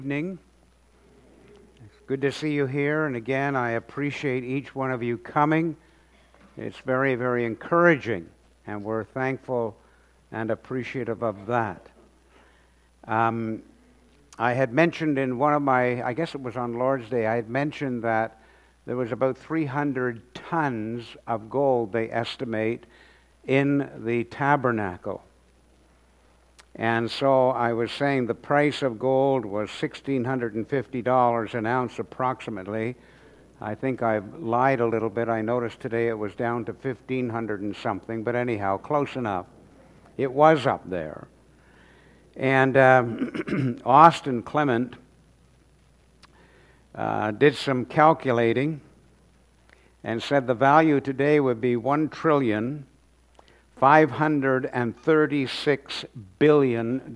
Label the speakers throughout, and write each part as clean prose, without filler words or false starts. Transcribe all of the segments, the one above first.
Speaker 1: Evening. It's good to see you here, and again, I appreciate each one of you coming. It's very, very encouraging, and we're thankful and appreciative of that. I had mentioned in one of my, I guess it was on Lord's Day, I had mentioned that there was about 300 tons of gold, they estimate, in the tabernacle. And so I was saying the price of gold was $1,650 an ounce approximately. I think I've lied a little bit. I noticed today it was down to 1,500 and something, but anyhow, close enough. It was up there. And Austin Clement did some calculating and said the value today would be $1,536 billion.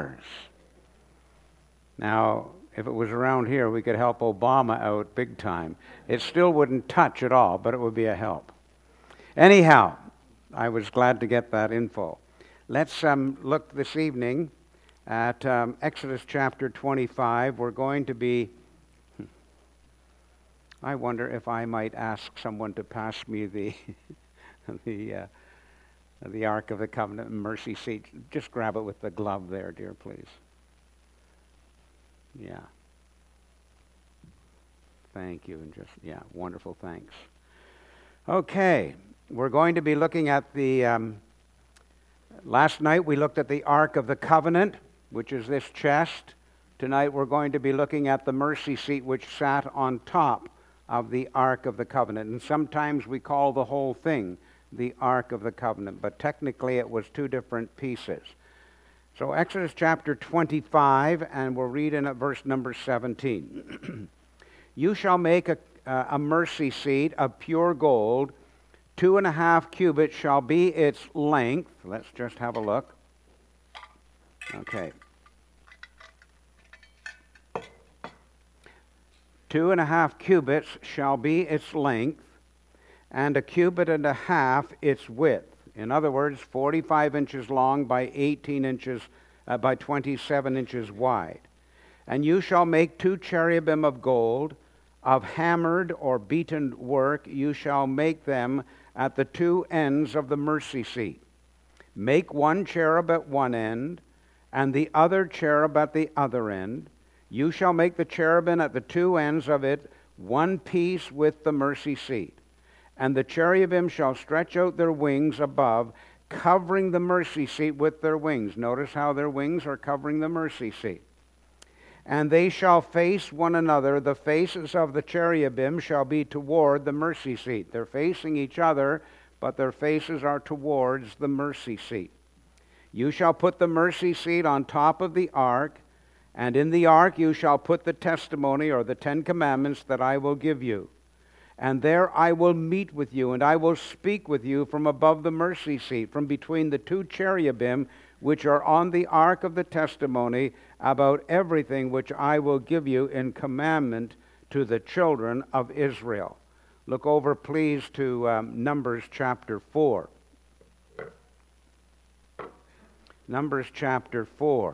Speaker 1: Now, if it was around here, we could help Obama out big time. It still wouldn't touch at all, but it would be a help. Anyhow, I was glad to get that info. Let's look this evening at Exodus chapter 25. We're going to be... I wonder if I might ask someone to pass me the Ark of the Covenant and mercy seat. Just grab it with the glove there, dear, please. Yeah. Thank you. And just, wonderful, thanks. Okay, we're going to be looking at the, last night we looked at the Ark of the Covenant, which is this chest. Tonight we're going to be looking at the mercy seat which sat on top of the Ark of the Covenant. And sometimes we call the whole thing the Ark of the Covenant, but technically it was two different pieces. So Exodus chapter 25, and we'll read in at verse number 17. You shall make a mercy seat of pure gold, 2.5 cubits shall be its length. Let's just have a look. Okay. 2.5 cubits shall be its length, and 1.5 cubits its width. In other words, 45 inches long by 18 inches, by 27 inches wide. And you shall make 2 cherubim of gold, of hammered or beaten work. You shall make them at the 2 ends of the mercy seat. Make 1 cherub at one end, and the other cherub at the other end. You shall make the cherubim at the 2 ends of it, one piece with the mercy seat. And the cherubim shall stretch out their wings above, covering the mercy seat with their wings. Notice how their wings are covering the mercy seat. And they shall face one another. The faces of the cherubim shall be toward the mercy seat. They're facing each other, but their faces are towards the mercy seat. You shall put the mercy seat on top of the ark, and in the ark you shall put the testimony or the 10 commandments that I will give you. And there I will meet with you, and I will speak with you from above the mercy seat, from between the 2 cherubim which are on the ark of the testimony, about everything which I will give you in commandment to the children of Israel. Look over, please, to Numbers chapter 4. Numbers chapter 4.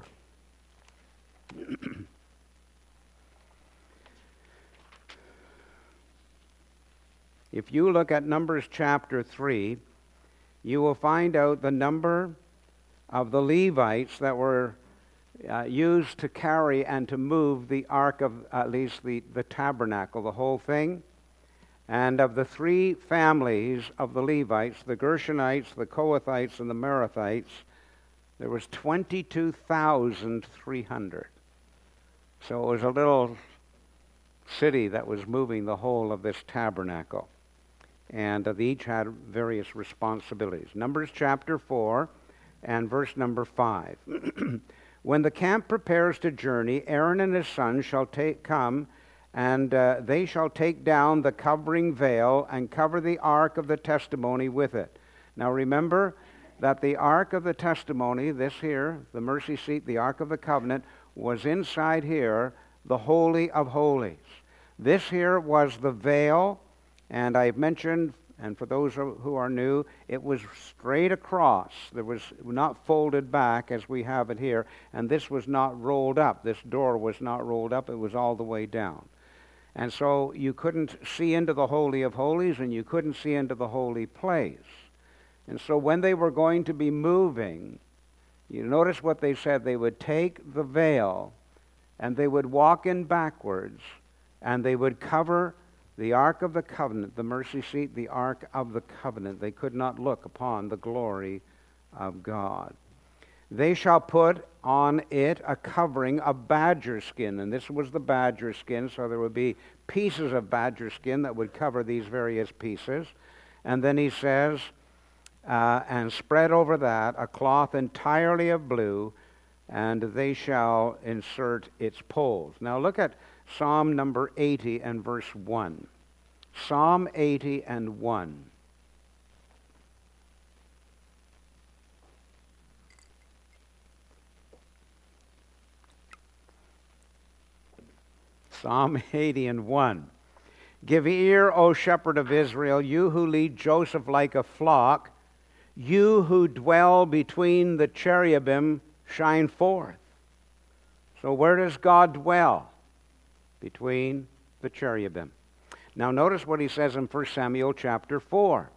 Speaker 1: If you look at Numbers chapter 3, you will find out the number of the Levites that were used to carry and to move the ark of, at least the tabernacle, the whole thing. And of the 3 families of the Levites, the Gershonites, the Kohathites, and the Merathites, there was 22,300. So it was a little city that was moving the whole of this tabernacle. And they each had various responsibilities. Numbers chapter 4 and verse number 5. When the camp prepares to journey, Aaron and his sons shall come, and they shall take down the covering veil and cover the ark of the testimony with it. Now remember that the ark of the testimony, this here, the mercy seat, the ark of the covenant, was inside here, the Holy of Holies. This here was the veil, and I've mentioned And for those who are new, it was straight across. There was not folded back as we have it here, and this was not rolled up. This door was not rolled up. It was all the way down. And so you couldn't see into the Holy of Holies, and you couldn't see into the holy place. And so when they were going to be moving, you notice what they said. They would take the veil, and they would walk in backwards, and they would cover the Ark of the Covenant, the mercy seat, the Ark of the Covenant. They could not look upon the glory of God. They shall put on it a covering of badger skin. And this was the badger skin, so there would be pieces of badger skin that would cover these various pieces. And then he says, and spread over that a cloth entirely of blue, and they shall insert its poles. Now look at Psalm number 80 and verse 1. Psalm 80 and 1. Psalm 80 and 1. Give ear, O shepherd of Israel, you who lead Joseph like a flock, you who dwell between the cherubim, shine forth. So where does God dwell? Between the cherubim. Now notice what he says in 1 Samuel chapter 4.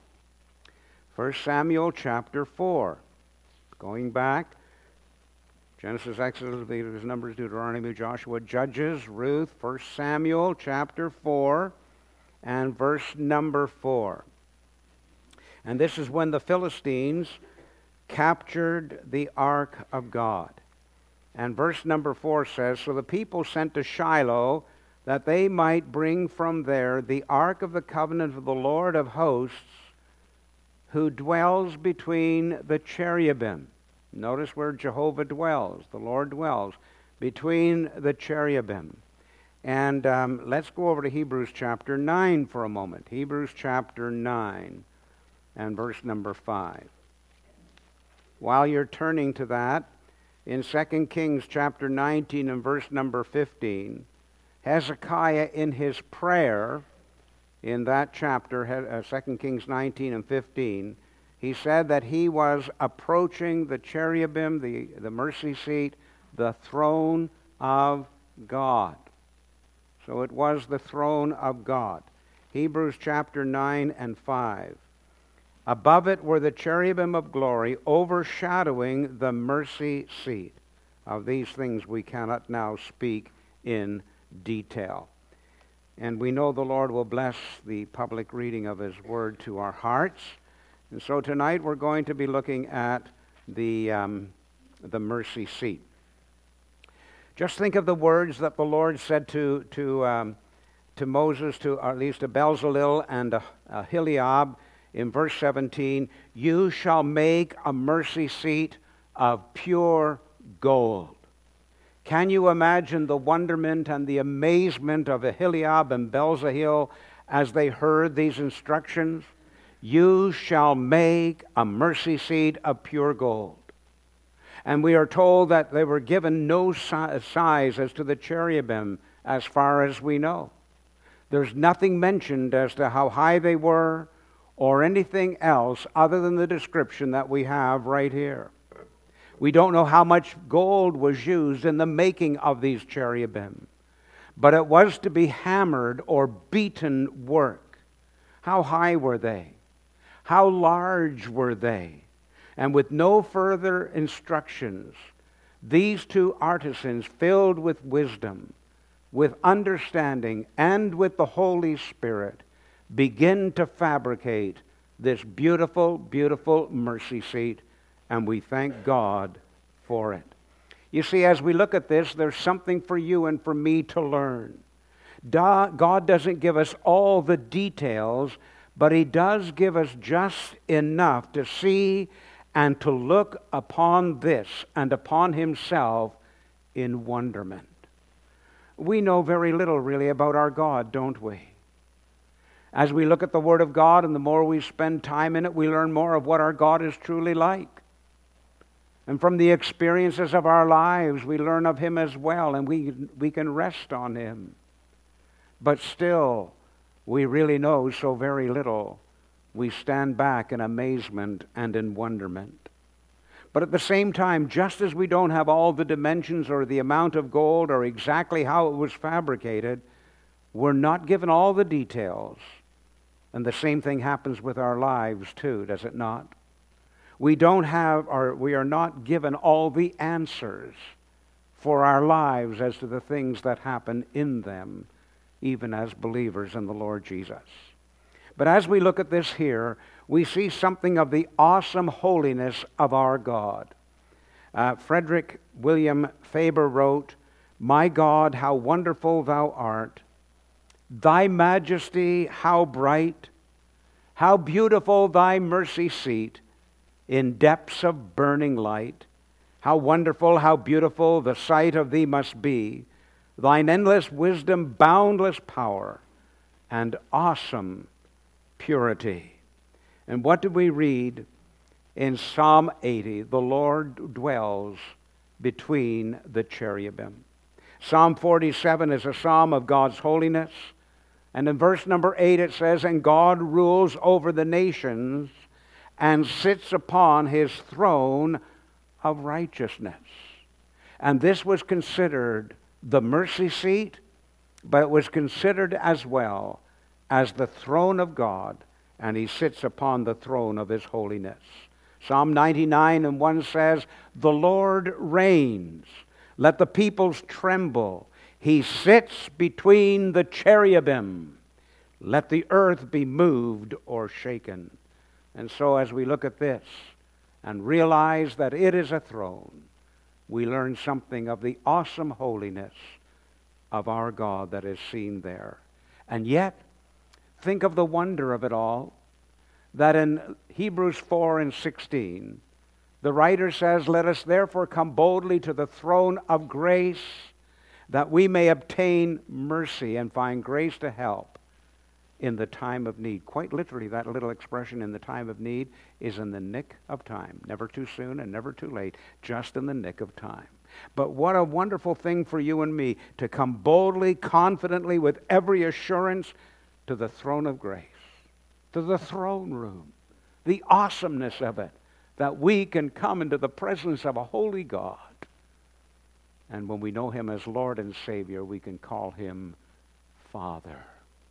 Speaker 1: 1 Samuel chapter 4. Going back, Genesis, Exodus, Leviticus, Numbers, Deuteronomy, Joshua, Judges, Ruth, 1 Samuel chapter 4 and verse number 4. And this is when the Philistines captured the ark of God. And verse number 4 says, so the people sent to Shiloh that they might bring from there the ark of the covenant of the Lord of hosts, who dwells between the cherubim. Notice where Jehovah dwells, the Lord dwells, between the cherubim. And let's go over to Hebrews chapter 9 for a moment. Hebrews chapter 9 and verse number 5. While you're turning to that, in 2 Kings chapter 19 and verse number 15, Hezekiah in his prayer, in that chapter, 2 Kings 19 and 15, he said that he was approaching the cherubim, the mercy seat, the throne of God. So it was the throne of God. Hebrews chapter 9 and 5. Above it were the cherubim of glory, overshadowing the mercy seat. Of these things we cannot now speak in detail. And we know the Lord will bless the public reading of His Word to our hearts. And so tonight we're going to be looking at the mercy seat. Just think of the words that the Lord said to Moses, or at least to Bezalel and Aholiab in verse 17, you shall make a mercy seat of pure gold. Can you imagine the wonderment and the amazement of Aholiab and Bezalel as they heard these instructions? You shall make a mercy seat of pure gold. And we are told that they were given no size as to the cherubim as far as we know. There's nothing mentioned as to how high they were or anything else other than the description that we have right here. We don't know how much gold was used in the making of these cherubim, but it was to be hammered or beaten work. How high were they? How large were they? And with no further instructions, these two artisans, filled with wisdom, with understanding, and with the Holy Spirit, begin to fabricate this beautiful, beautiful mercy seat, and we thank God for it. You see, as we look at this, there's something for you and for me to learn. God doesn't give us all the details, but He does give us just enough to see and to look upon this and upon Himself in wonderment. We know very little really about our God, don't we? As we look at the Word of God and the more we spend time in it, we learn more of what our God is truly like. And from the experiences of our lives, we learn of Him as well, and we can rest on Him. But still, we really know so very little we stand back in amazement and in wonderment. But at the same time, just as we don't have all the dimensions or the amount of gold or exactly how it was fabricated, we're not given all the details. And the same thing happens with our lives too, does it not? We are not given all the answers for our lives as to the things that happen in them, even as believers in the Lord Jesus. But as we look at this here, we see something of the awesome holiness of our God. Frederick William Faber wrote, "My God, how wonderful thou art! Thy majesty, how bright! How beautiful thy mercy seat in depths of burning light! How wonderful, how beautiful the sight of thee must be! Thine endless wisdom, boundless power, and awesome purity." And what do we read in Psalm 80? The Lord dwells between the cherubim. Psalm 47 is a psalm of God's holiness. And in verse number 8 it says, "And God rules over the nations and sits upon his throne of righteousness." And this was considered the mercy seat, but it was considered as well as the throne of God, and he sits upon the throne of his holiness. Psalm 99:1 says, "The Lord reigns. Let the peoples tremble. He sits between the cherubim. Let the earth be moved or shaken." And so as we look at this and realize that it is a throne, we learn something of the awesome holiness of our God that is seen there. And yet, think of the wonder of it all, that in Hebrews 4:16, the writer says, "Let us therefore come boldly to the throne of grace, that we may obtain mercy and find grace to help in the time of need." Quite literally, that little expression, "in the time of need," is in the nick of time. Never too soon and never too late, just in the nick of time. But what a wonderful thing for you and me to come boldly, confidently, with every assurance to the throne of grace, to the throne room. The awesomeness of it, that we can come into the presence of a holy God. And when we know him as Lord and Savior, we can call him Father.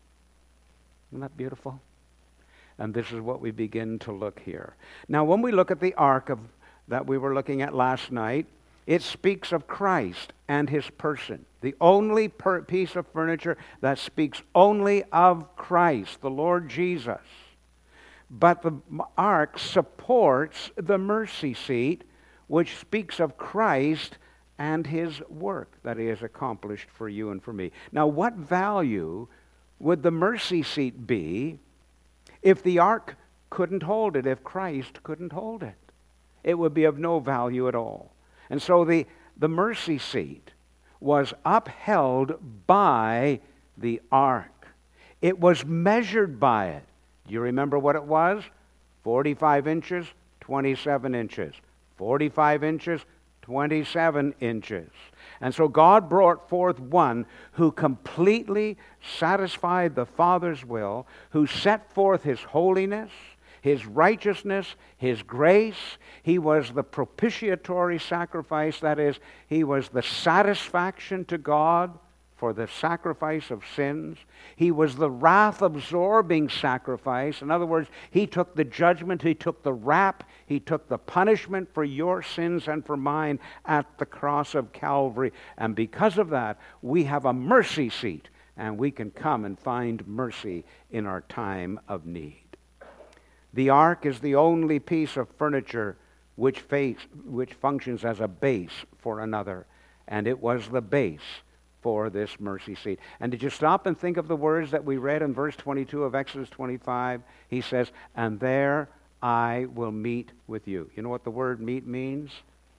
Speaker 1: Isn't that beautiful? And this is what we begin to look here. Now, when we look at the ark that we were looking at last night, it speaks of Christ and his person. The only piece of furniture that speaks only of Christ, the Lord Jesus. But the ark supports the mercy seat, which speaks of Christ and his work that he has accomplished for you and for me. Now, what value would the mercy seat be if the ark couldn't hold it, if Christ couldn't hold it? It would be of no value at all. And so the mercy seat was upheld by the ark. It was measured by it. Do you remember what it was? 45 inches, 27 inches. 45 inches, 27 inches. And so God brought forth one who completely satisfied the Father's will, who set forth his holiness, his righteousness, his grace. He was the propitiatory sacrifice. That is, he was the satisfaction to God for the sacrifice of sins. He was the wrath-absorbing sacrifice. In other words, he took the judgment, he took the rap, he took the punishment for your sins and for mine at the cross of Calvary. And because of that, we have a mercy seat, and we can come and find mercy in our time of need. The ark is the only piece of furniture which functions as a base for another, and it was the base for this mercy seat. And did you stop and think of the words that we read in verse 22 of Exodus 25? He says, "And there I will meet with you." You know what the word meet means?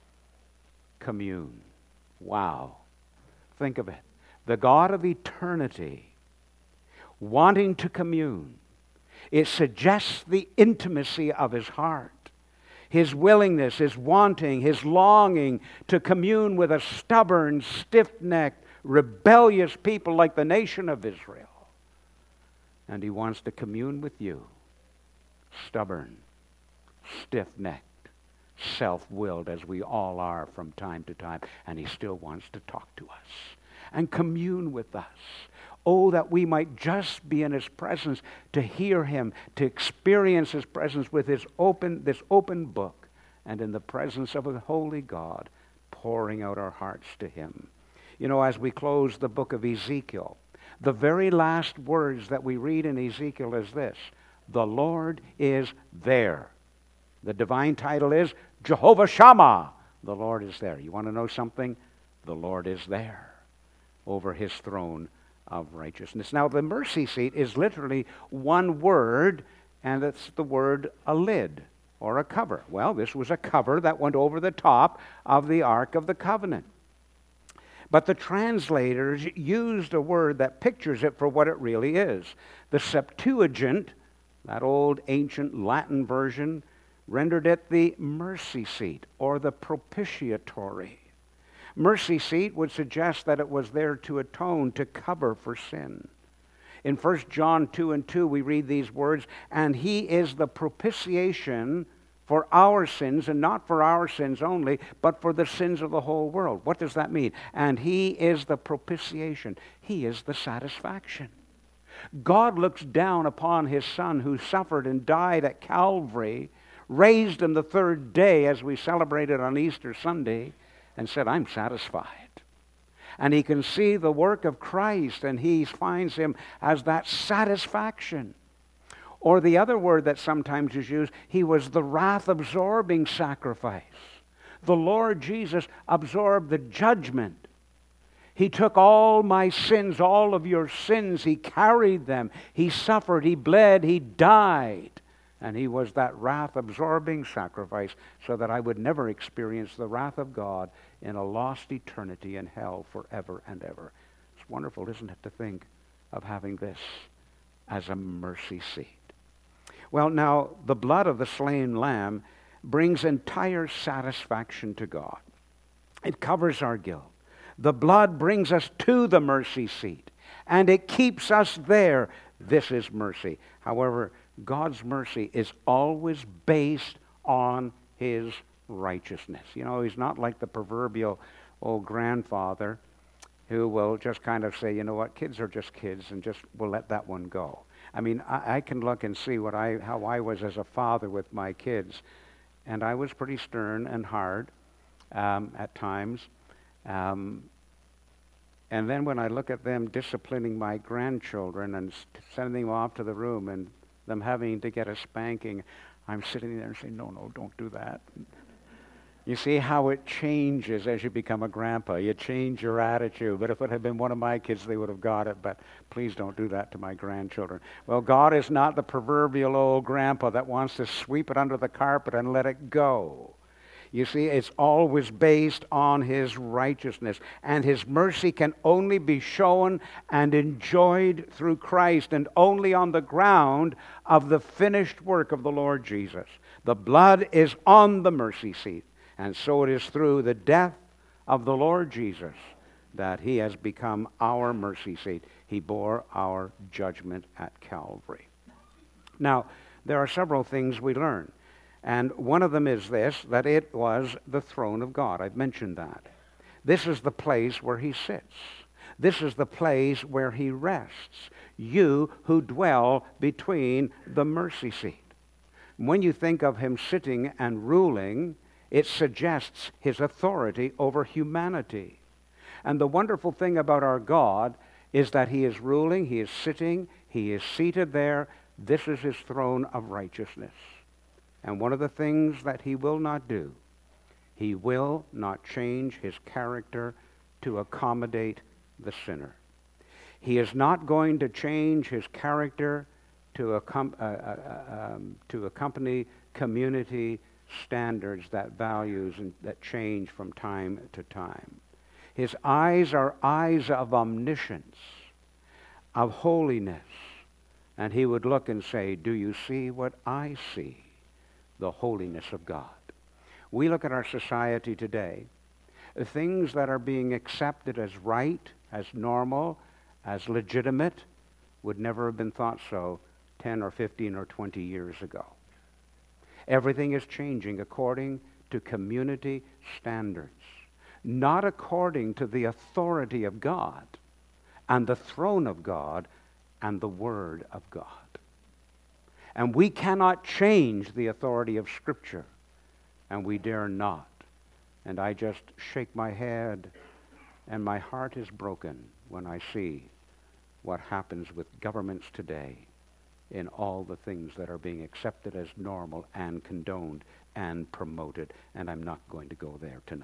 Speaker 1: Commune. Wow. Think of it. The God of eternity wanting to commune. It suggests the intimacy of his heart, his willingness, his wanting, his longing to commune with a stubborn, stiff-necked, rebellious people like the nation of Israel. And he wants to commune with you. stubborn, stiff-necked, self-willed, as we all are from time to time, and he still wants to talk to us and commune with us. Oh, that we might just be in his presence to hear him, to experience his presence with this open book, and in the presence of a holy God, pouring out our hearts to him. You know, as we close the book of Ezekiel, the very last words that we read in Ezekiel is this: the Lord is there. The divine title is Jehovah Shammah. The Lord is there. You want to know something? The Lord is there over his throne of righteousness. Now, the mercy seat is literally one word, and it's the word a lid or a cover. Well, this was a cover that went over the top of the Ark of the Covenant. But the translators used a word that pictures it for what it really is. The Septuagint, that old ancient Latin version, rendered it the mercy seat or the propitiatory. Mercy seat would suggest that it was there to atone, to cover for sin. In 1 John 2:2, we read these words, and he is the propitiation for our sins, and not for our sins only, but for the sins of the whole world. What does that mean? And he is the propitiation. He is the satisfaction. God looks down upon his Son who suffered and died at Calvary, raised him the third day as we celebrated on Easter Sunday, and said, I'm satisfied. And he can see the work of Christ, and he finds him as that satisfaction. Or the other word that sometimes is used, he was the wrath-absorbing sacrifice. The Lord Jesus absorbed the judgment. He took all my sins, all of your sins. He carried them. He suffered. He bled. He died. And he was that wrath-absorbing sacrifice so that I would never experience the wrath of God in a lost eternity in hell forever and ever. It's wonderful, isn't it, to think of having this as a mercy seat. Well, now, the blood of the slain lamb brings entire satisfaction to God. It covers our guilt. The blood brings us to the mercy seat, and it keeps us there. This is mercy. However, God's mercy is always based on his righteousness. You know, he's not like the proverbial old grandfather who will just kind of say, you know what, kids are just kids, and just we'll let that one go. I mean, I can look and see how I was as a father with my kids, and I was pretty stern and hard at times. And then when I look at them disciplining my grandchildren and sending them off to the room and them having to get a spanking, I'm sitting there and saying, no, don't do that. You see how it changes as you become a grandpa. You change your attitude. But if it had been one of my kids, they would have got it. But please don't do that to my grandchildren. Well, God is not the proverbial old grandpa that wants to sweep it under the carpet and let it go. You see, it's always based on his righteousness. And his mercy can only be shown and enjoyed through Christ, and only on the ground of the finished work of the Lord Jesus. The blood is on the mercy seat. And so it is through the death of the Lord Jesus that he has become our mercy seat. He bore our judgment at Calvary. Now, there are several things we learn. And one of them is this, that it was the throne of God. I've mentioned that. This is the place where he sits. This is the place where he rests. You who dwell between the mercy seat. When you think of him sitting and ruling, it suggests his authority over humanity. And the wonderful thing about our God is that he is ruling, he is sitting, he is seated there. This is his throne of righteousness. And one of the things that he will not do, he will not change his character to accommodate the sinner. He is not going to change his character to accompany community standards that values and that change from time to time. His eyes are eyes of omniscience, of holiness. And he would look and say, do you see what I see? The holiness of God. We look at our society today, things that are being accepted as right, as normal, as legitimate, would never have been thought so 10 or 15 or 20 years ago. Everything is changing according to community standards, not according to the authority of God and the throne of God and the Word of God. And we cannot change the authority of Scripture, and we dare not. And I just shake my head, and my heart is broken when I see what happens with governments today in all the things that are being accepted as normal and condoned and promoted. And I'm not going to go there tonight.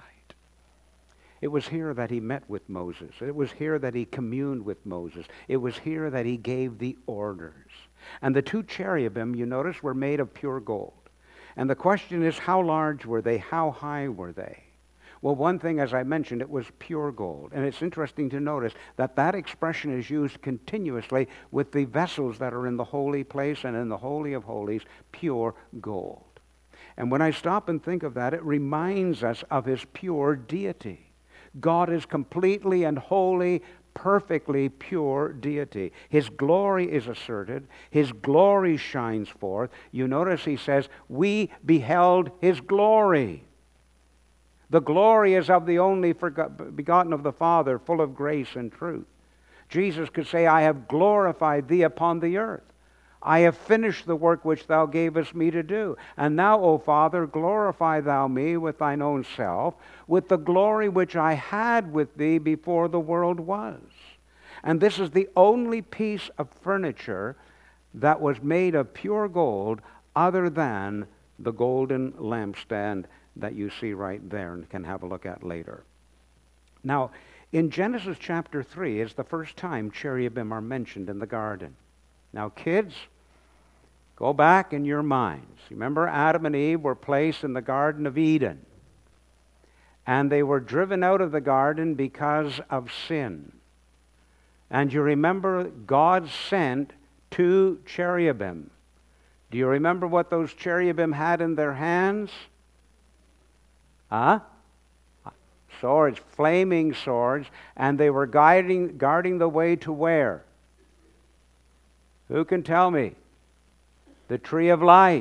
Speaker 1: It was here that he met with Moses. It was here that he communed with Moses. It was here that he gave the orders. And the two cherubim, you notice, were made of pure gold. And the question is, how large were they? How high were they? Well, one thing, as I mentioned, it was pure gold. And it's interesting to notice that that expression is used continuously with the vessels that are in the holy place and in the Holy of Holies, pure gold. And when I stop and think of that, it reminds us of his pure deity. God is completely and wholly, perfectly pure deity. His glory is asserted. His glory shines forth. You notice he says, we beheld his glory. The glory is of the only begotten of the Father, full of grace and truth. Jesus could say, I have glorified thee upon the earth. I have finished the work which thou gavest me to do. And now, O Father, glorify thou me with thine own self, with the glory which I had with thee before the world was. And this is the only piece of furniture that was made of pure gold other than the golden lampstand that you see right there and can have a look at later. Now, in Genesis chapter 3 is the first time cherubim are mentioned in the garden. Now, kids, go back in your minds. Remember, Adam and Eve were placed in the Garden of Eden. And they were driven out of the garden because of sin. And you remember God sent two cherubim. Do you remember what those cherubim had in their hands? Swords, flaming swords. And they were guarding the way to where? Who can tell me? The tree of life,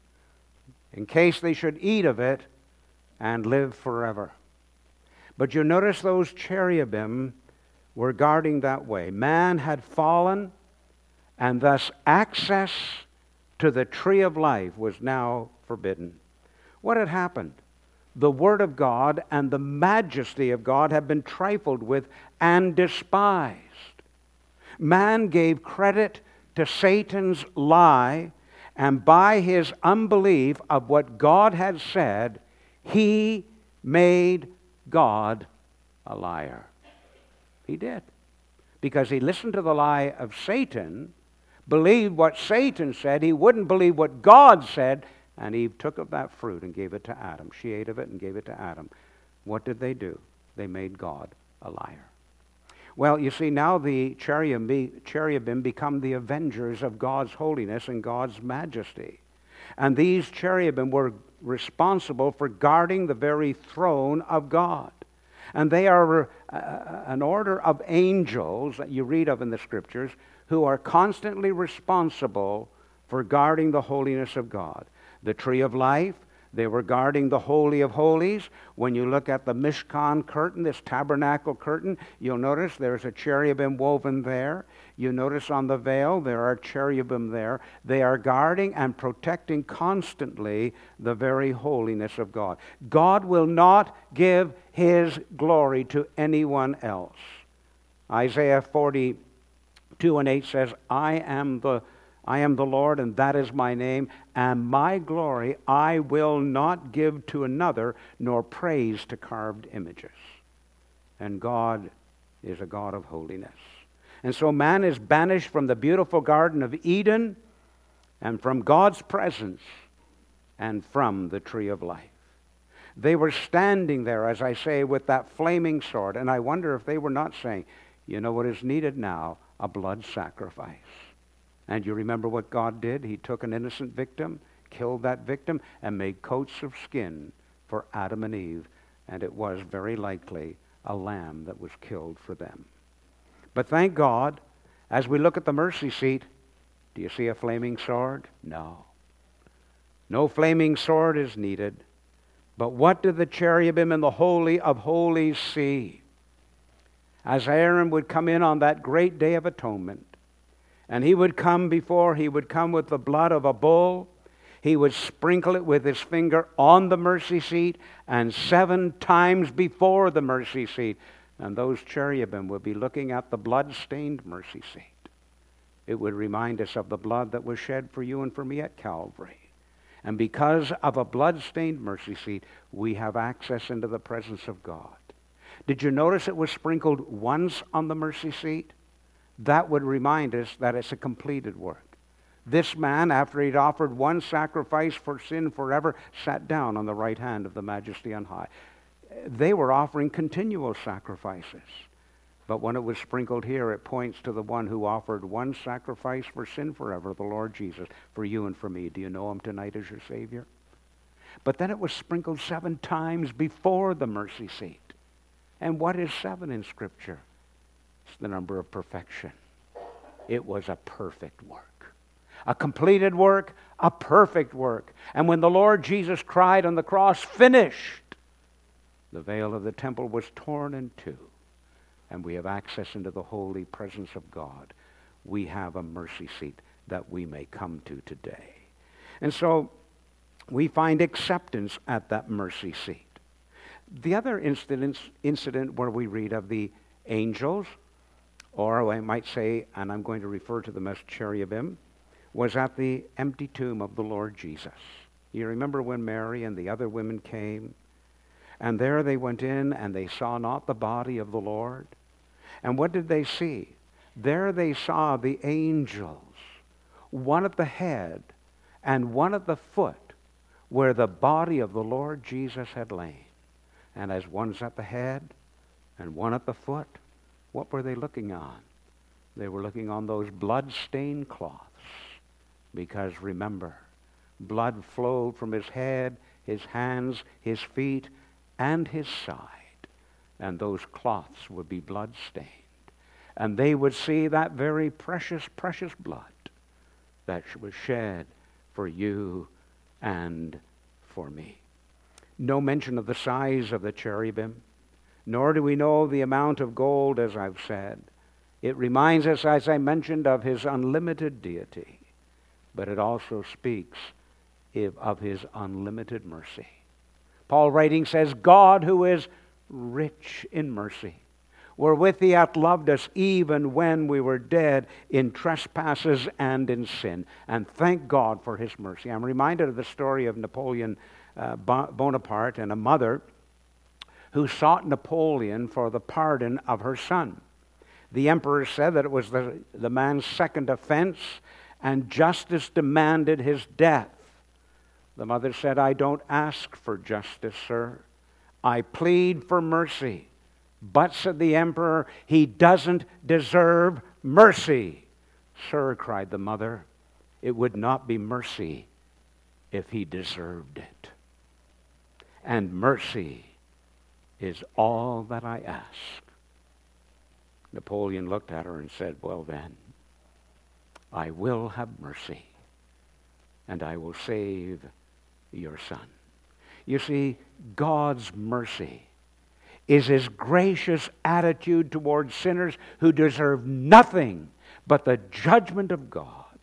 Speaker 1: in case they should eat of it and live forever. But you notice those cherubim were guarding that way. Man had fallen, and thus access to the tree of life was now forbidden. What had happened? The Word of God and the majesty of God had been trifled with and despised. Man gave credit to Satan's lie, and by his unbelief of what God had said, he made God a liar. He did. Because he listened to the lie of Satan, believed what Satan said, he wouldn't believe what God said, and Eve took of that fruit and gave it to Adam. She ate of it and gave it to Adam. What did they do? They made God a liar. Well, you see, now the cherubim become the avengers of God's holiness and God's majesty. And these cherubim were responsible for guarding the very throne of God. And they are an order of angels that you read of in the Scriptures who are constantly responsible for guarding the holiness of God. The tree of life, they were guarding the Holy of Holies. When you look at the Mishkan curtain, this tabernacle curtain, you'll notice there's a cherubim woven there. You notice on the veil there are cherubim there. They are guarding and protecting constantly the very holiness of God. God will not give his glory to anyone else. Isaiah 42:8 says, I am the Lord, and that is my name, and my glory I will not give to another, nor praise to carved images. And God is a God of holiness. And so man is banished from the beautiful Garden of Eden, and from God's presence, and from the tree of life. They were standing there, as I say, with that flaming sword, and I wonder if they were not saying, you know what is needed now? A blood sacrifice. And you remember what God did? He took an innocent victim, killed that victim, and made coats of skin for Adam and Eve. And it was very likely a lamb that was killed for them. But thank God, as we look at the mercy seat, do you see a flaming sword? No. No flaming sword is needed. But what did the cherubim in the Holy of Holies see? As Aaron would come in on that great day of atonement, and he would come with the blood of a bull, he would sprinkle it with his finger on the mercy seat and 7 times before the mercy seat. And those cherubim would be looking at the blood-stained mercy seat. It would remind us of the blood that was shed for you and for me at Calvary. And because of a blood-stained mercy seat, we have access into the presence of God. Did you notice it was sprinkled once on the mercy seat? That would remind us that it's a completed work. This man, after he'd offered one sacrifice for sin forever, sat down on the right hand of the Majesty on high. They were offering continual sacrifices. But when it was sprinkled here, it points to the one who offered one sacrifice for sin forever, the Lord Jesus, for you and for me. Do you know him tonight as your Savior? But then it was sprinkled 7 times before the mercy seat. And what is 7 in Scripture? It's the number of perfection. It was a perfect work. A completed work, a perfect work. And when the Lord Jesus cried on the cross, "Finished," the veil of the temple was torn in two, and we have access into the holy presence of God. We have a mercy seat that we may come to today. And so we find acceptance at that mercy seat. The other incident where we read of the angels, or I might say, and I'm going to refer to them as cherubim, was at the empty tomb of the Lord Jesus. You remember when Mary and the other women came, and there they went in and they saw not the body of the Lord. And what did they see? There they saw the angels, one at the head and one at the foot, where the body of the Lord Jesus had lain. And as one's at the head and one at the foot, what were they looking on? They were looking on those blood-stained cloths. Because remember, blood flowed from his head, his hands, his feet, and his side. And those cloths would be blood-stained. And they would see that very precious, precious blood that was shed for you and for me. No mention of the size of the cherubim, nor do we know the amount of gold, as I've said. It reminds us, as I mentioned, of his unlimited deity. But it also speaks of his unlimited mercy. Paul writing says, God who is rich in mercy, wherewith he hath loved us even when we were dead in trespasses and in sin. And thank God for his mercy. I'm reminded of the story of Napoleon Bonaparte and a mother who sought Napoleon for the pardon of her son. The emperor said that it was the man's second offense, and justice demanded his death. The mother said, I don't ask for justice, sir. I plead for mercy. But, said the emperor, he doesn't deserve mercy. Sir, cried the mother, it would not be mercy if he deserved it. And mercy is all that I ask. Napoleon looked at her and said, well then, I will have mercy, and I will save your son. You see, God's mercy is his gracious attitude towards sinners who deserve nothing but the judgment of God.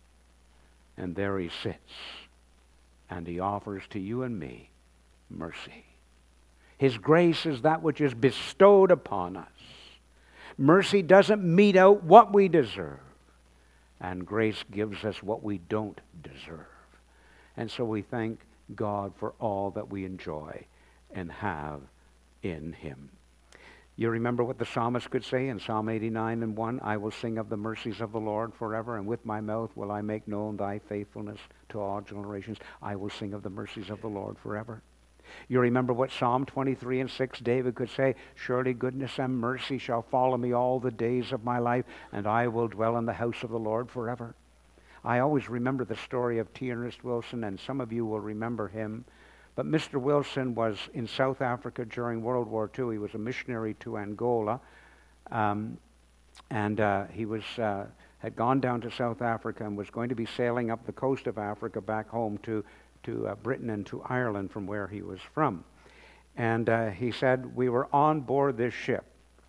Speaker 1: And there he sits, and he offers to you and me mercy. His grace is that which is bestowed upon us. Mercy doesn't mete out what we deserve. And grace gives us what we don't deserve. And so we thank God for all that we enjoy and have in him. You remember what the psalmist could say in Psalm 89 and 1? I will sing of the mercies of the Lord forever, and with my mouth will I make known thy faithfulness to all generations. I will sing of the mercies of the Lord forever. You remember what Psalm 23 and 6 David could say? Surely goodness and mercy shall follow me all the days of my life, and I will dwell in the house of the Lord forever. I always remember the story of T. Ernest Wilson, and some of you will remember him. But Mr. Wilson was in South Africa during World War II. He was a missionary to Angola, and he had gone down to South Africa and was going to be sailing up the coast of Africa back home to to Britain and to Ireland from where he was from. And he said, we were on board this ship,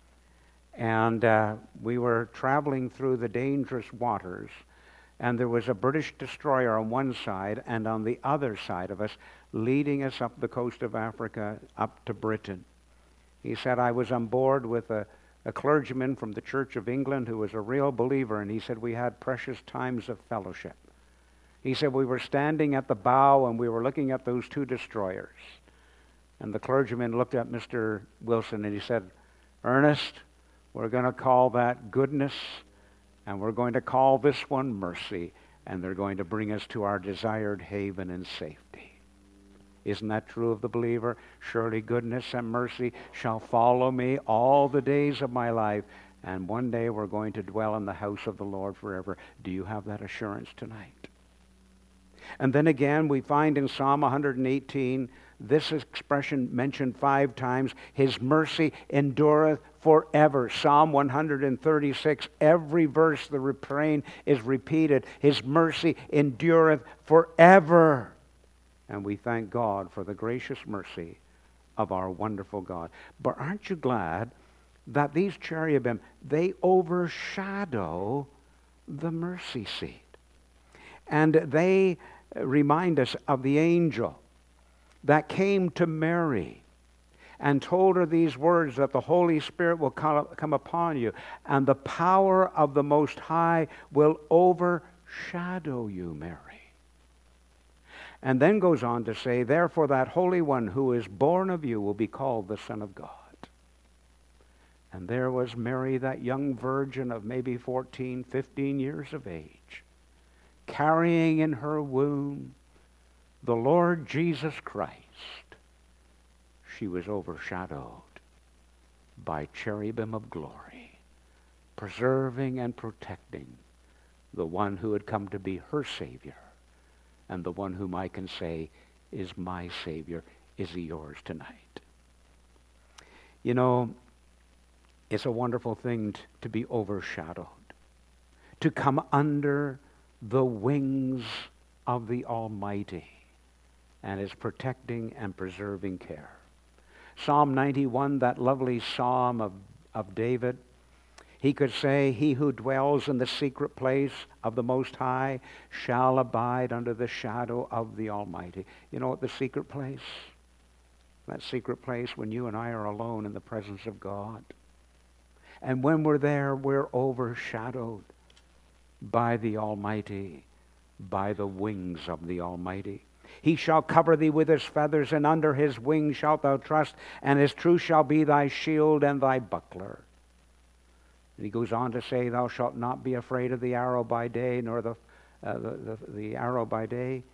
Speaker 1: and we were traveling through the dangerous waters, and there was a British destroyer on one side, and on the other side of us, leading us up the coast of Africa, up to Britain. He said, I was on board with a clergyman from the Church of England who was a real believer, and he said we had precious times of fellowship. He said we were standing at the bow and we were looking at those two destroyers. And the clergyman looked at Mr. Wilson and he said, Ernest, we're going to call that goodness, and we're going to call this one mercy, and they're going to bring us to our desired haven and safety. Isn't that true of the believer? Surely goodness and mercy shall follow me all the days of my life, and one day we're going to dwell in the house of the Lord forever. Do you have that assurance tonight? And then again, we find in Psalm 118, this expression mentioned 5 times, His mercy endureth forever. Psalm 136, every verse, the refrain is repeated. His mercy endureth forever. And we thank God for the gracious mercy of our wonderful God. But aren't you glad that these cherubim, they overshadow the mercy seat? And they remind us of the angel that came to Mary and told her these words, that the Holy Spirit will come upon you, and the power of the Most High will overshadow you, Mary. And then goes on to say, therefore that Holy One who is born of you will be called the Son of God. And there was Mary, that young virgin of maybe 14, 15 years of age, carrying in her womb the Lord Jesus Christ. She was overshadowed by cherubim of glory, preserving and protecting the one who had come to be her Savior, and the one whom I can say is my Savior. Is he yours tonight? You know, it's a wonderful thing to be overshadowed, to come under the wings of the Almighty and His protecting and preserving care. Psalm 91, that lovely psalm of David, he could say, he who dwells in the secret place of the Most High shall abide under the shadow of the Almighty. You know what the secret place? That secret place when you and I are alone in the presence of God. And when we're there, we're overshadowed by the Almighty, by the wings of the Almighty. He shall cover thee with his feathers, and under his wings shalt thou trust, and his truth shall be thy shield and thy buckler. And he goes on to say, thou shalt not be afraid of the arrow by day, nor the arrow by day,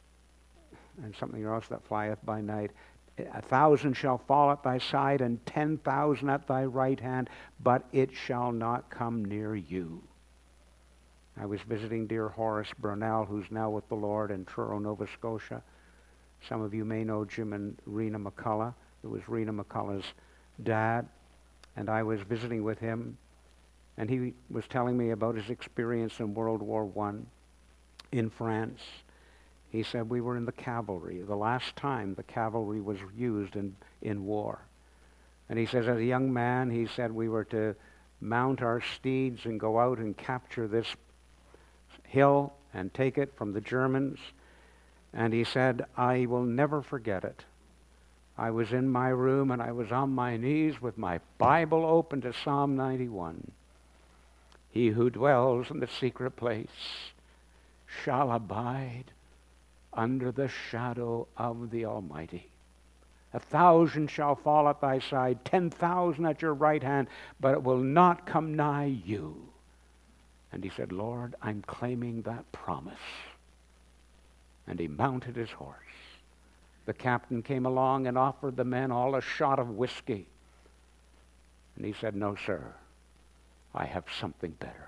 Speaker 1: and something else that flieth by night. 1,000 shall fall at thy side, and 10,000 at thy right hand, but it shall not come near you. I was visiting dear Horace Brunel, who's now with the Lord in Truro, Nova Scotia. Some of you may know Jim and Rena McCullough. It was Rena McCullough's dad, and I was visiting with him, and he was telling me about his experience in World War I in France. He said we were in the cavalry, the last time the cavalry was used in war. And he says, as a young man, he said we were to mount our steeds and go out and capture this hill and take it from the Germans. And he said, I will never forget it. I was in my room and I was on my knees with my Bible open to Psalm 91. He who dwells in the secret place shall abide under the shadow of the Almighty. 1,000 shall fall at thy side, 10,000 at your right hand, but it will not come nigh you. And he said, Lord, I'm claiming that promise. And he mounted his horse. The captain came along and offered the men all a shot of whiskey. And he said, no, sir, I have something better.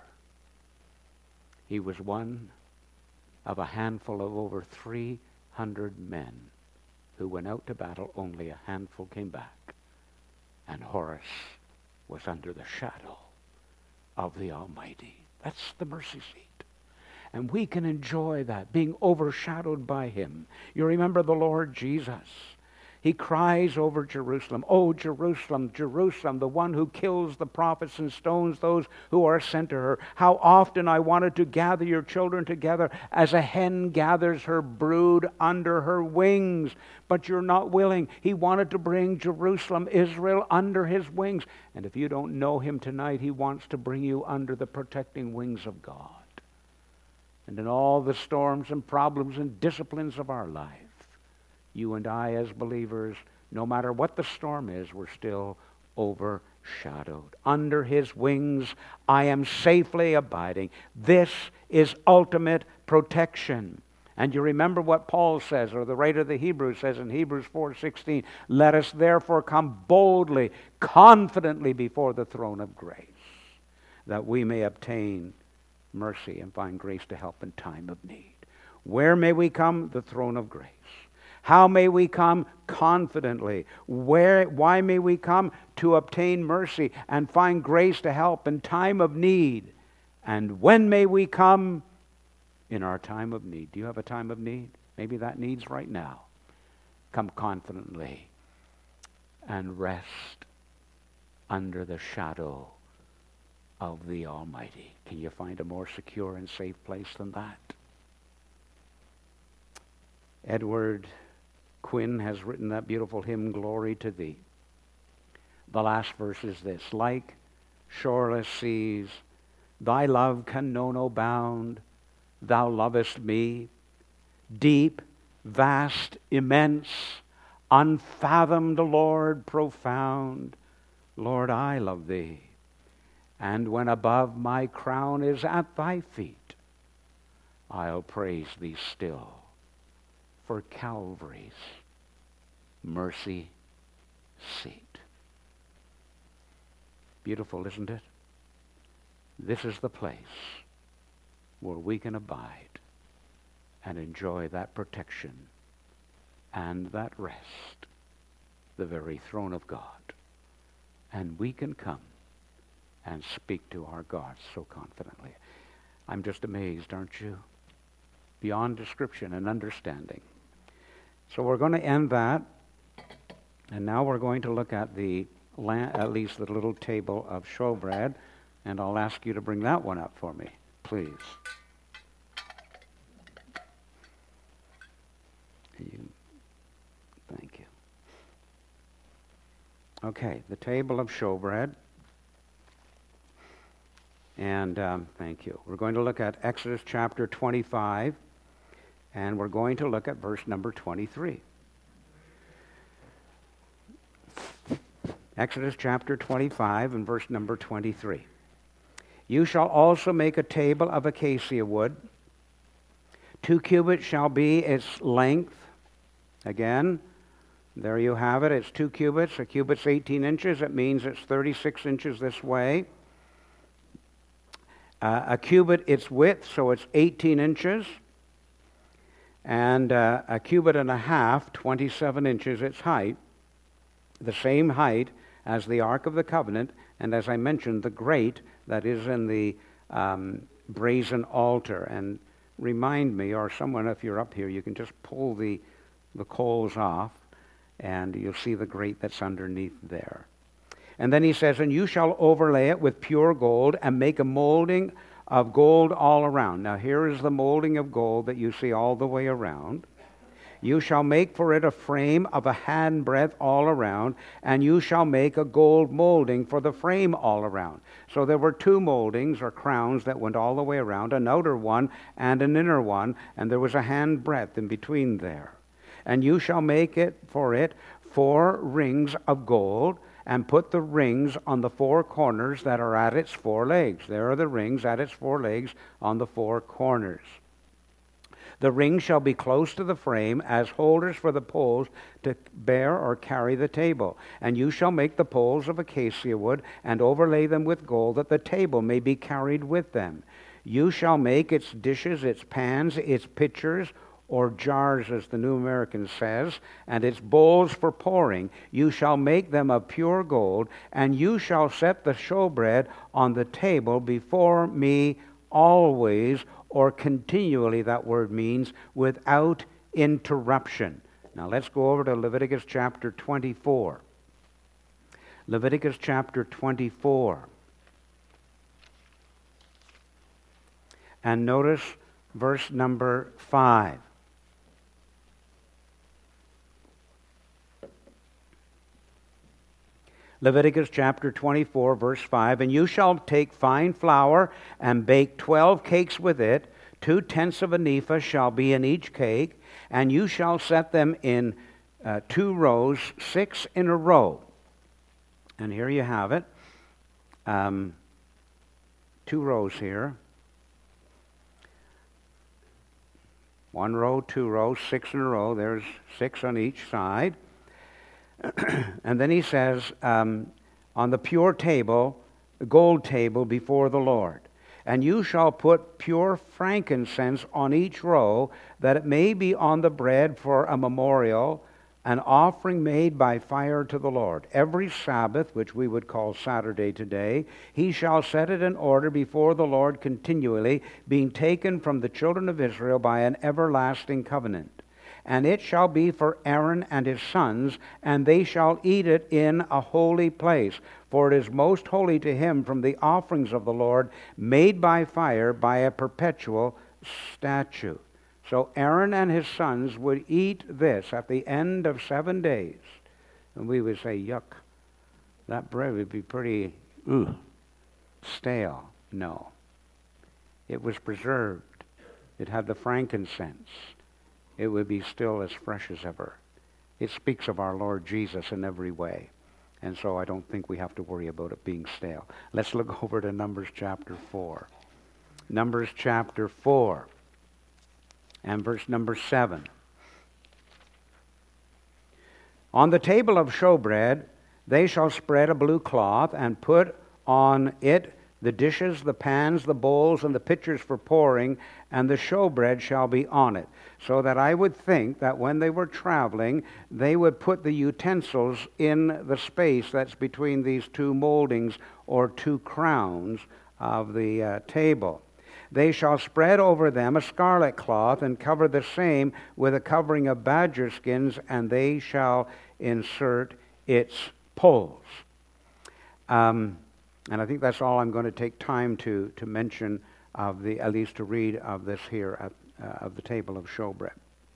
Speaker 1: He was one of a handful of over 300 men who went out to battle. Only a handful came back. And Horace was under the shadow of the Almighty. That's the mercy seat. And we can enjoy that, being overshadowed by him. You remember the Lord Jesus. He cries over Jerusalem, "Oh, Jerusalem, Jerusalem, the one who kills the prophets and stones those who are sent to her. How often I wanted to gather your children together as a hen gathers her brood under her wings. But you're not willing." He wanted to bring Jerusalem, Israel, under his wings. And if you don't know him tonight, he wants to bring you under the protecting wings of God. And in all the storms and problems and disciplines of our life, you and I as believers, no matter what the storm is, we're still overshadowed. Under his wings I am safely abiding. This is ultimate protection. And you remember what Paul says, or the writer of the Hebrews says in Hebrews 4:16, "Let us therefore come boldly, confidently before the throne of grace, that we may obtain mercy and find grace to help in time of need." Where may we come? The throne of grace. How may we come? Confidently. Why may we come? To obtain mercy and find grace to help in time of need. And when may we come? In our time of need. Do you have a time of need? Maybe that need's right now. Come confidently and rest under the shadow of the Almighty. Can you find a more secure and safe place than that? Edward Quinn has written that beautiful hymn, "Glory to Thee." The last verse is this: "Like shoreless seas, thy love can know no bound. Thou lovest me, deep, vast, immense, unfathomed, Lord, profound. Lord, I love thee. And when above my crown is at thy feet, I'll praise thee still for Calvary's mercy seat." Beautiful, isn't it? This is the place where we can abide and enjoy that protection and that rest, the very throne of God. And we can come and speak to our God so confidently. I'm just amazed, aren't you? Beyond description and understanding. So we're going to end that, and now we're going to look at at least the little table of showbread, and I'll ask you to bring that one up for me, please. Thank you. Okay, the table of showbread. And thank you. We're going to look at Exodus chapter 25, and we're going to look at verse number 23. Exodus chapter 25 and verse number 23. "You shall also make a table of acacia wood. 2 cubits shall be its length." Again, there you have it. It's 2 cubits. A cubit's 18 inches. It means it's 36 inches this way. A cubit, its width, so it's 18 inches. And a cubit and a half, 27 inches, its height. The same height as the Ark of the Covenant, and as I mentioned, the grate that is in the brazen altar. And remind me, or someone, if you're up here, you can just pull the coals off, and you'll see the grate that's underneath there. And then he says, "And you shall overlay it with pure gold and make a molding of gold all around." Now here is the molding of gold that you see all the way around. "You shall make for it a frame of a handbreadth all around, and you shall make a gold molding for the frame all around." So there were 2 moldings or crowns that went all the way around, an outer one and an inner one, and there was a handbreadth in between there. "And you shall make it 4 rings of gold, and put the rings on the 4 corners that are at its 4 legs. There are the rings at its 4 legs on the 4 corners. The rings shall be close to the frame as holders for the poles to bear or carry the table. And you shall make the poles of acacia wood and overlay them with gold, that the table may be carried with them. You shall make its dishes, its pans, its pitchers, or jars, as the New American says, and its bowls for pouring. You shall make them of pure gold, and you shall set the showbread on the table before me always or continually, that word means without interruption. Now let's go over to Leviticus chapter 24. Leviticus chapter 24. And notice verse number 5. Leviticus chapter 24, verse 5, and you shall take fine flour and bake 12 cakes with it. 2/10 of an ephah shall be in each cake, and you shall set them in 2 rows, 6 in a row. And here you have it. 2 rows here. 1 row, 2 rows, 6 in a row. There's 6 on each side. And then he says, on the pure table, the gold table before the Lord. And you shall put pure frankincense on each row, that it may be on the bread for a memorial, an offering made by fire to the Lord. Every Sabbath, which we would call Saturday today, he shall set it in order before the Lord continually, being taken from the children of Israel by an everlasting covenant. And it shall be for Aaron and his sons, and they shall eat it in a holy place. For it is most holy to him from the offerings of the Lord, made by fire, by a perpetual statute. So Aaron and his sons would eat this at the end of 7 days. And we would say, yuck, that bread would be pretty stale. No. It was preserved. It had the frankincense. It would be still as fresh as ever. It speaks of our Lord Jesus in every way. And so I don't think we have to worry about it being stale. Let's look over to Numbers chapter 4. Numbers chapter 4 and verse number 7. On the table of showbread, they shall spread a blue cloth and put on it the dishes, the pans, the bowls, and the pitchers for pouring, and the showbread shall be on it. So that I would think that when they were traveling, they would put the utensils in the space that's between these 2 moldings or 2 crowns of the table. They shall spread over them a scarlet cloth and cover the same with a covering of badger skins, and they shall insert its poles. And I think that's all I'm going to take time to mention of the, at least to read of this here at of the table of showbread.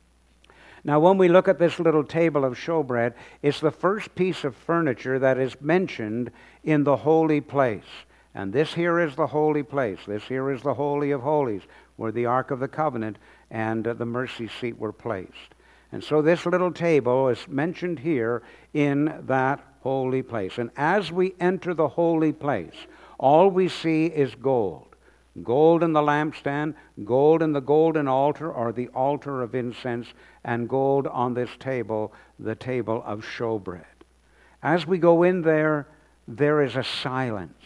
Speaker 1: Now, when we look at this little table of showbread, it's the first piece of furniture that is mentioned in the holy place. And this here is the holy place. This here is the Holy of Holies, where the Ark of the Covenant and the mercy seat were placed. And so this little table is mentioned here in that holy place. And as we enter the holy place, all we see is gold. Gold in the lampstand, gold in the golden altar, or the altar of incense, and gold on this table, the table of showbread. As we go in there, there is a silence.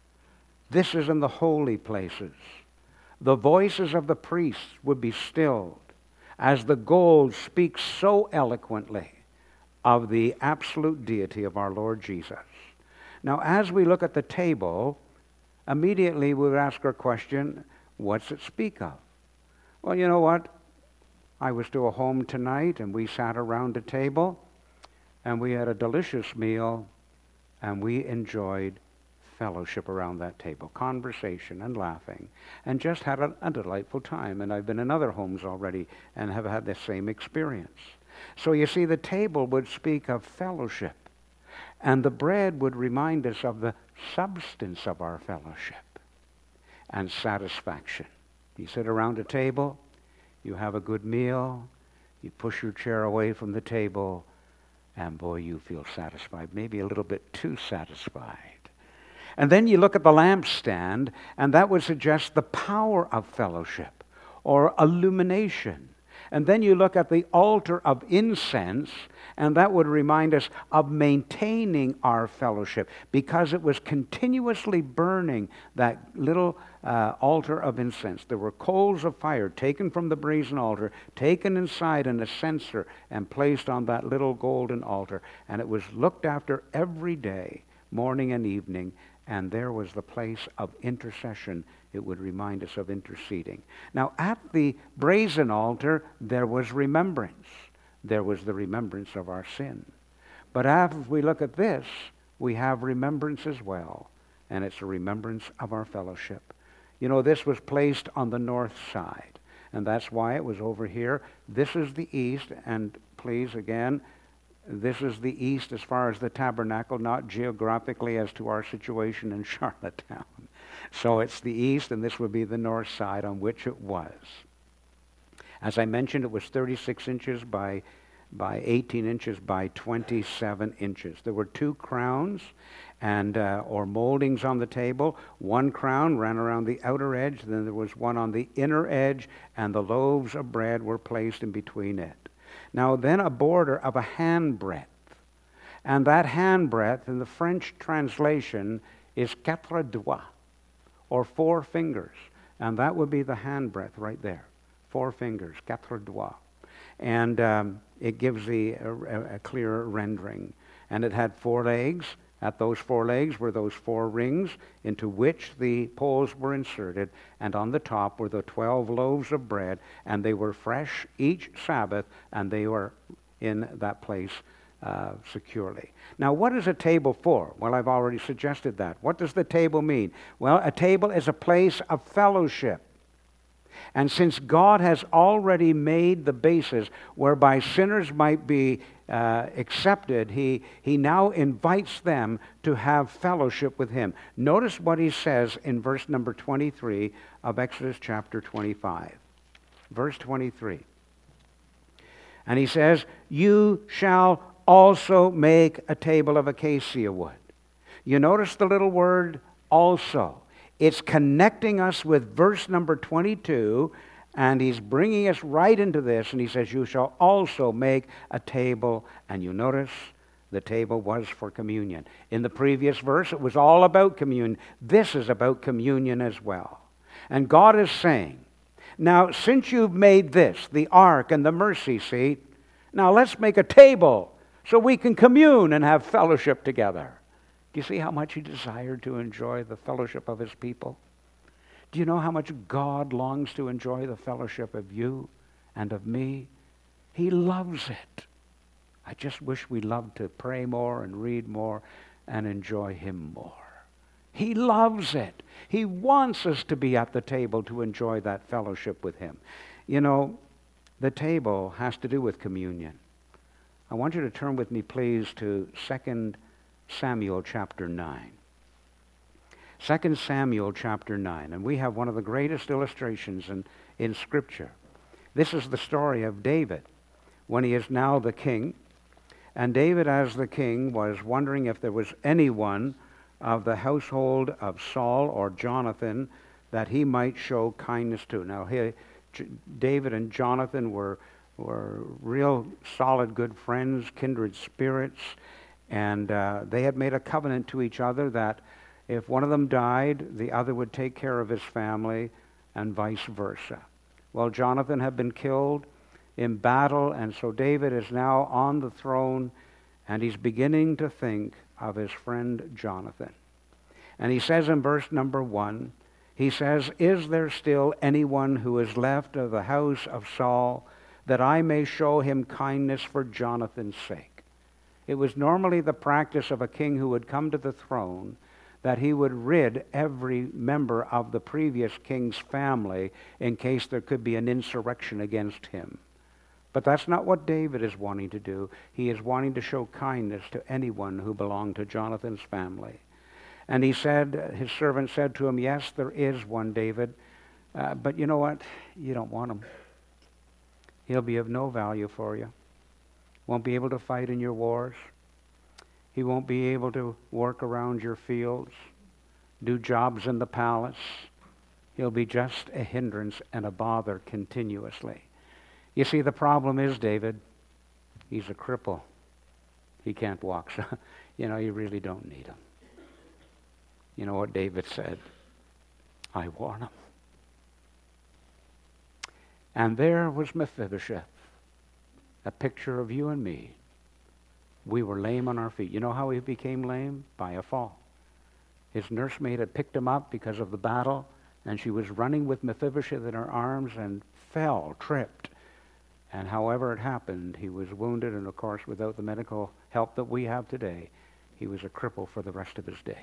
Speaker 1: This is in the holy places. The voices of the priests would be stilled as the gold speaks so eloquently of the absolute deity of our Lord Jesus. Now, as we look at the table, immediately we would ask our question, what's it speak of? Well, you know what? I was to a home tonight, and we sat around a table, and we had a delicious meal, and we enjoyed fellowship around that table, conversation and laughing, and just had a delightful time. And I've been in other homes already and have had the same experience. So you see, the table would speak of fellowship, and the bread would remind us of the substance of our fellowship and satisfaction. You sit around a table, you have a good meal, you push your chair away from the table, and boy, you feel satisfied, maybe a little bit too satisfied. And then you look at the lampstand, and that would suggest the power of fellowship or illumination. And then you look at the altar of incense, and that would remind us of maintaining our fellowship, because it was continuously burning, that little altar of incense. There were coals of fire taken from the brazen altar, taken inside in a censer, and placed on that little golden altar. And it was looked after every day, morning and evening, and there was the place of intercession. It would remind us of interceding. Now, at the brazen altar, there was remembrance. There was the remembrance of our sin. But as we look at this, we have remembrance as well, and it's a remembrance of our fellowship. You know, this was placed on the north side, and that's why it was over here. This is the east, and please, again, this is the east as far as the tabernacle, not geographically as to our situation in Charlottetown. So it's the east, and this would be the north side on which it was. As I mentioned, it was 36 inches by 18 inches by 27 inches. There were 2 crowns and or moldings on the table. One crown ran around the outer edge, then there was one on the inner edge, and the loaves of bread were placed in between it. Now then a border of a handbreadth. And that handbreadth in the French translation is quatre doigts, or 4 fingers. And that would be the handbreadth right there. 4 fingers, quatre doigts. And it gives a clearer rendering. And it had 4 legs. At those 4 legs were those 4 rings into which the poles were inserted, and on the top were the 12 loaves of bread, and they were fresh each Sabbath, and they were in that place securely. Now, what is a table for? Well, I've already suggested that. What does the table mean? Well, a table is a place of fellowship. And since God has already made the basis whereby sinners might be accepted, he now invites them to have fellowship with him. Notice what he says in verse number 23 of Exodus chapter 25. Verse 23. And he says, "You shall also make a table of acacia wood." You notice the little word also. It's connecting us with verse number 22, and he's bringing us right into this, and he says, "You shall also make a table." And you notice the table was for communion. In the previous verse, it was all about communion. This is about communion as well. And God is saying, now, since you've made this, the ark and the mercy seat, now let's make a table so we can commune and have fellowship together. Do you see how much he desired to enjoy the fellowship of his people? Do you know how much God longs to enjoy the fellowship of you and of me? He loves it. I just wish we loved to pray more and read more and enjoy him more. He loves it. He wants us to be at the table to enjoy that fellowship with him. You know, the table has to do with communion. I want you to turn with me, please, to 2 Samuel chapter 9. 2 Samuel chapter 9. And we have one of the greatest illustrations in Scripture. This is the story of David when he is now the king. And David, as the king, was wondering if there was anyone of the household of Saul or Jonathan that he might show kindness to. Now, David and Jonathan were real solid good friends, kindred spirits. And they had made a covenant to each other that if one of them died, the other would take care of his family, and vice versa. Well, Jonathan had been killed in battle, and so David is now on the throne, and he's beginning to think of his friend Jonathan. And he says in verse number 1, he says, "Is there still anyone who is left of the house of Saul, that I may show him kindness for Jonathan's sake?" It was normally the practice of a king who would come to the throne that he would rid every member of the previous king's family in case there could be an insurrection against him. But that's not what David is wanting to do. He is wanting to show kindness to anyone who belonged to Jonathan's family. And he said, his servant said to him, "Yes, there is one, David, but you know what? You don't want him. He'll be of no value for you. Won't be able to fight in your wars. He won't be able to work around your fields, do jobs in the palace. He'll be just a hindrance and a bother continuously." You see, the problem is, David, he's a cripple. He can't walk. So, you really don't need him. You know what David said? "I want him." And there was Mephibosheth, a picture of you and me. We were lame on our feet. You know how he became lame? By a fall. His nursemaid had picked him up because of the battle, and she was running with Mephibosheth in her arms and fell, tripped. And however it happened, he was wounded, and of course, without the medical help that we have today, he was a cripple for the rest of his days.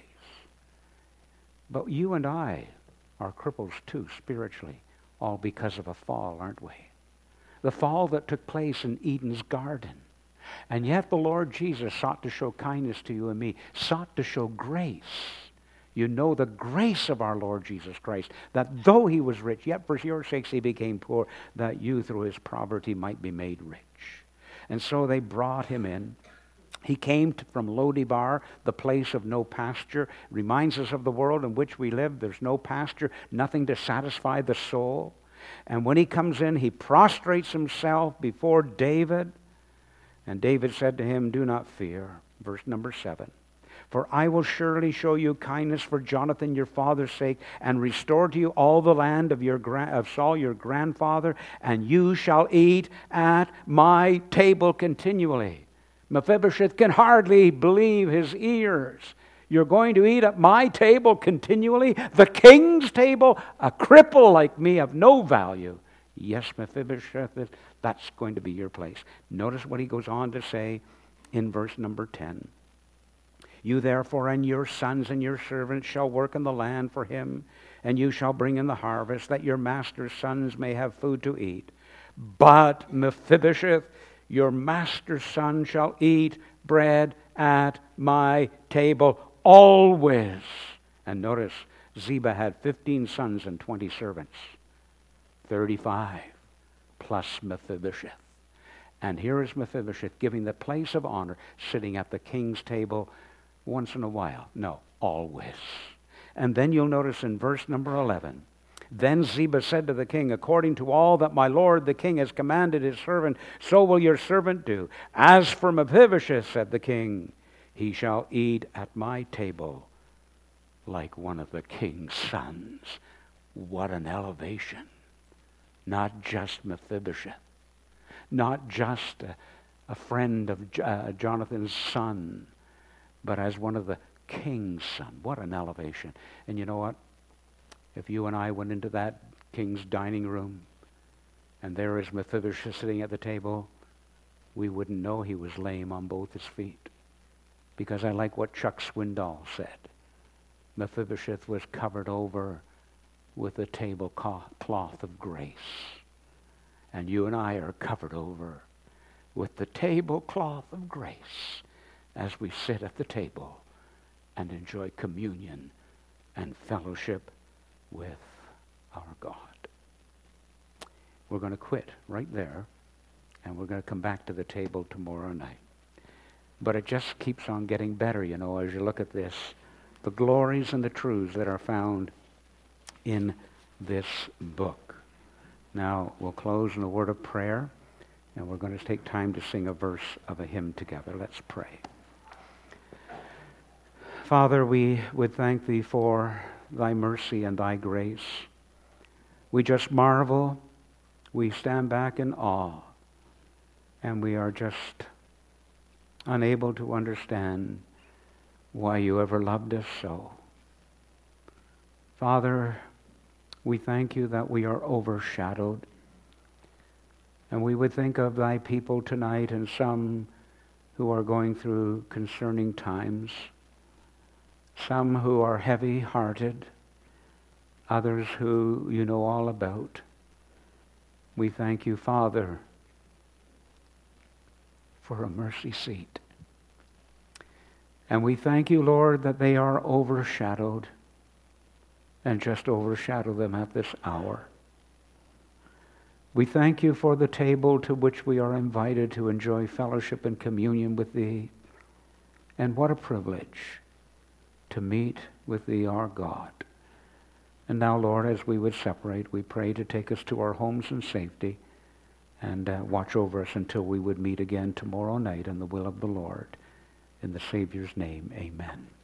Speaker 1: But you and I are cripples too, spiritually, all because of a fall, aren't we? The fall that took place in Eden's garden. And yet the Lord Jesus sought to show kindness to you and me, sought to show grace. You know the grace of our Lord Jesus Christ, that though he was rich, yet for your sakes he became poor, that you through his poverty might be made rich. And so they brought him in. He came from Lodibar, the place of no pasture. Reminds us of the world in which we live. There's no pasture, nothing to satisfy the soul. And when he comes in, he prostrates himself before David. And David said to him, do not fear. Verse number 7. For I will surely show you kindness for Jonathan your father's sake, and restore to you all the land of Saul your grandfather, and you shall eat at my table continually. Mephibosheth can hardly believe his ears. You're going to eat at my table continually? The king's table? A cripple like me of no value. Yes, Mephibosheth, that's going to be your place. Notice what he goes on to say in verse number 10. You therefore and your sons and your servants shall work in the land for him, and you shall bring in the harvest, that your master's sons may have food to eat. But Mephibosheth, your master's son, shall eat bread at my table always. And notice, Ziba had 15 sons and 20 servants. 35 plus Mephibosheth. And here is Mephibosheth giving the place of honor, sitting at the king's table once in a while. No, always. And then you'll notice in verse number 11, then Ziba said to the king, according to all that my lord the king has commanded his servant, so will your servant do. As for Mephibosheth, said the king, he shall eat at my table like one of the king's sons. What an elevation. Not just Mephibosheth, not just a friend of Jonathan's son, but as one of the king's son. What an elevation. And you know what? If you and I went into that king's dining room, and there is Mephibosheth sitting at the table, we wouldn't know he was lame on both his feet. Because I like what Chuck Swindoll said. Mephibosheth was covered over with the tablecloth of grace. And you and I are covered over with the tablecloth of grace as we sit at the table and enjoy communion and fellowship with our God. We're going to quit right there, and we're going to come back to the table tomorrow night. But it just keeps on getting better, you know, as you look at this. The glories and the truths that are found in this book. Now, we'll close in a word of prayer, and we're going to take time to sing a verse of a hymn together. Let's pray. Father, we would thank thee for thy mercy and thy grace. We just marvel. We stand back in awe, and we are just unable to understand why you ever loved us so. Father, we thank you that we are overshadowed. And we would think of thy people tonight, and some who are going through concerning times, some who are heavy-hearted, others who you know all about. We thank you, Father, for a mercy seat. And we thank you, Lord, that they are overshadowed, and just overshadow them at this hour. We thank you for the table to which we are invited to enjoy fellowship and communion with thee. And what a privilege to meet with thee, our God. And now, Lord, as we would separate, we pray to take us to our homes in safety and watch over us until we would meet again tomorrow night in the will of the Lord. In the Savior's name, amen.